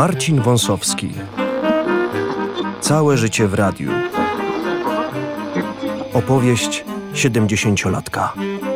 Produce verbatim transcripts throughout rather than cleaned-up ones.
Marcin Wąsowski. Całe życie w radiu. Opowieść siedemdziesięciolatka.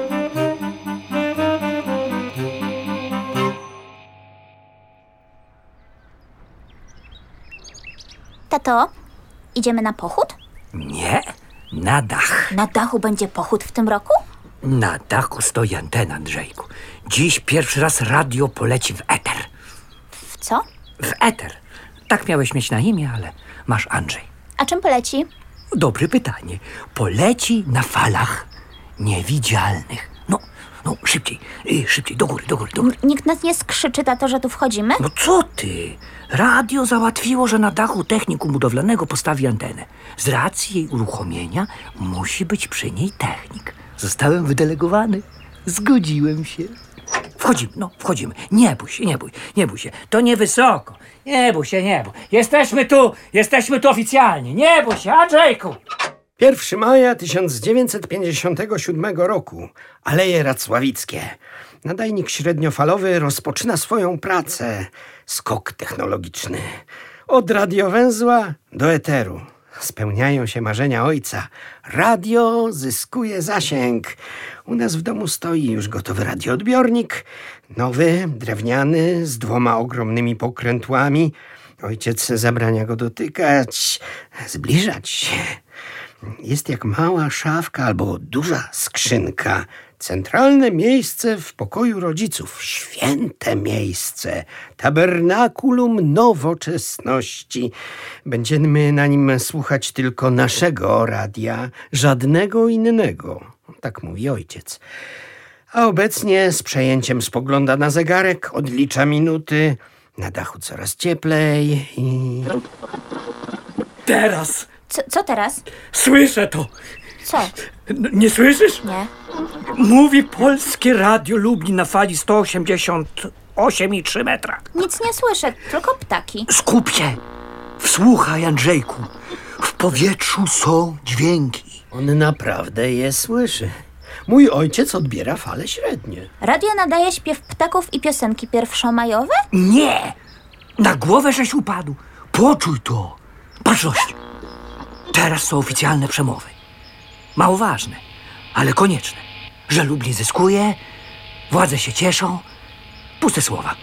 Tato, idziemy na pochód? Nie, na dach. Na dachu będzie pochód w tym roku? Na dachu stoi antena, Andrzejku. Dziś pierwszy raz radio poleci w eter. W co? W eter. Tak miałeś mieć na imię, ale masz Andrzej. A czym poleci? Dobre pytanie. Poleci na falach niewidzialnych. No, no, szybciej, y, szybciej, do góry, do góry, do góry. Nikt nas nie skrzyczy, tato, że tu wchodzimy? No co ty? Radio załatwiło, że na dachu technikum budowlanego postawi antenę. Z racji jej uruchomienia musi być przy niej technik. Zostałem wydelegowany. Zgodziłem się. Wchodzimy, no, wchodzimy. Nie bój się, nie bój, nie bój się. To niewysoko. Nie bój się, nie bój. Jesteśmy tu, jesteśmy tu oficjalnie. Nie bój się, Andrzejku. pierwszego maja tysiąc dziewięćset pięćdziesiątego siódmego roku. Aleje Racławickie. Nadajnik średniofalowy rozpoczyna swoją pracę. Skok technologiczny. Od radiowęzła do eteru. Spełniają się marzenia ojca. Radio zyskuje zasięg. U nas w domu stoi już gotowy radioodbiornik. Nowy, drewniany, z dwoma ogromnymi pokrętłami. Ojciec zabrania go dotykać, zbliżać się. Jest jak mała szafka albo duża skrzynka. Centralne miejsce w pokoju rodziców. Święte miejsce. Tabernakulum nowoczesności. Będziemy na nim słuchać tylko naszego radia, żadnego innego. Tak mówi ojciec. A obecnie z przejęciem spogląda na zegarek, odlicza minuty. Na dachu coraz cieplej i... Teraz Co, co teraz? słyszę to. Co? N- nie słyszysz? Nie. Mówi Polskie Radio Lublin na fali sto osiemdziesiąt osiem i trzy metra. Nic nie słyszę, tylko ptaki. Skup się. Wsłuchaj, Andrzejku. W powietrzu są dźwięki. On naprawdę je słyszy. Mój ojciec odbiera fale średnie. Radio nadaje śpiew ptaków i piosenki pierwszomajowe? Nie! Na głowę żeś upadł. Poczuj to. Baczność. Teraz są oficjalne przemowy. Mało ważne, ale konieczne. Że Lublin zyskuje, władze się cieszą. Puste słowa.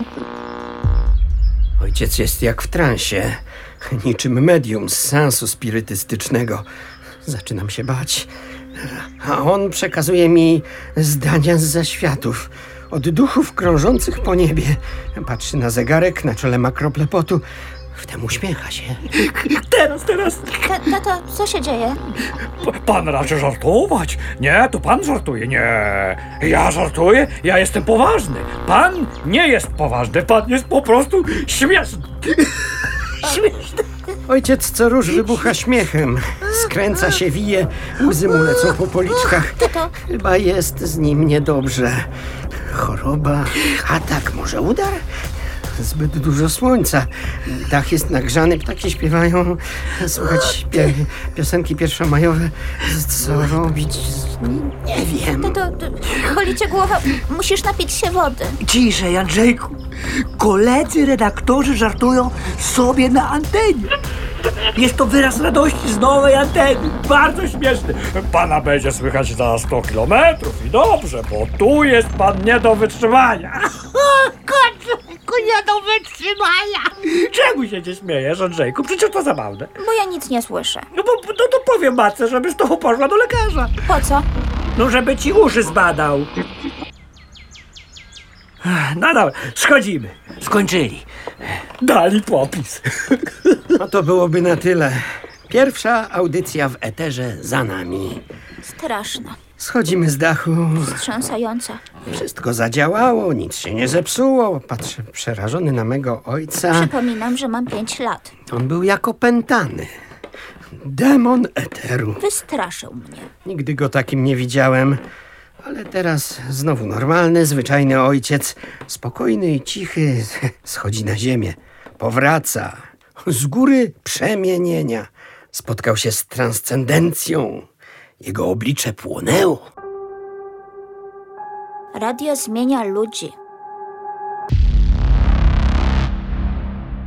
Ojciec jest jak w transie. Niczym medium z seansu spirytystycznego. Zaczynam się bać. A on przekazuje mi zdania z zaświatów. Od duchów krążących po niebie. Patrzy na zegarek, na czole ma krople potu. Wtem uśmiecha się. Teraz, teraz. Ta, tato, co się dzieje? P- Pan raczy żartować. Nie, to pan żartuje. Nie, ja żartuję. Ja jestem poważny. Pan nie jest poważny. Pan jest po prostu śmieszny. Śmieszny. Ojciec co róż wybucha śmiechem. Skręca się, wije, łzy mu lecą po policzkach. Tato. Chyba jest z nim niedobrze. Choroba, atak, może udar? Zbyt dużo słońca. Dach jest nagrzany, ptaki śpiewają. Słuchać pie- piosenki pierwszomajowe. Co robić? Nie wiem. Tato, to, boli cię głowa, musisz napić się wody. Ciszej, Andrzejku. Koledzy redaktorzy żartują sobie na antenie. Jest to wyraz radości z nowej anteny. Bardzo śmieszny. Pana będzie słychać za sto kilometrów i dobrze, bo tu jest pan nie do wytrzymania. Andrzejku, nie do wytrzymania. Czemu się nie śmiejesz, Andrzejku? Przecież to zabawne. Bo ja nic nie słyszę. No bo no to powiem matce, żeby z tobą poszła do lekarza. Po co? No żeby ci uszy zbadał. No dobra, schodzimy. Skończyli. Dali popis. No to byłoby na tyle. Pierwsza audycja w eterze za nami. Straszna, Schodzimy z dachu. wstrząsająca. Wszystko zadziałało, nic się nie zepsuło. Patrzę przerażony na mego ojca. Przypominam, że mam pięć lat. On był jak opętany. Demon eteru. Wystraszył mnie. Nigdy go takim nie widziałem. Ale teraz znowu normalny, zwyczajny ojciec. Spokojny i cichy schodzi na ziemię. Powraca. Z góry przemienienia. Spotkał się z transcendencją. Jego oblicze płonęło. Radio zmienia ludzi.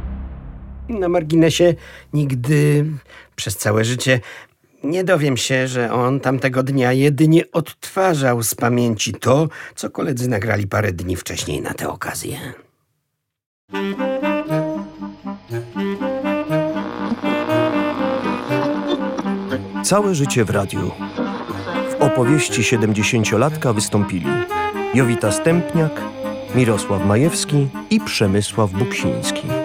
Na marginesie nigdy przez całe życie nie dowiem się, że on tamtego dnia jedynie odtwarzał z pamięci to, co koledzy nagrali parę dni wcześniej na tę okazję. Całe życie w radiu. W opowieści siedemdziesięciolatka wystąpili Jowita Stępniak, Mirosław Majewski i Przemysław Buksiński.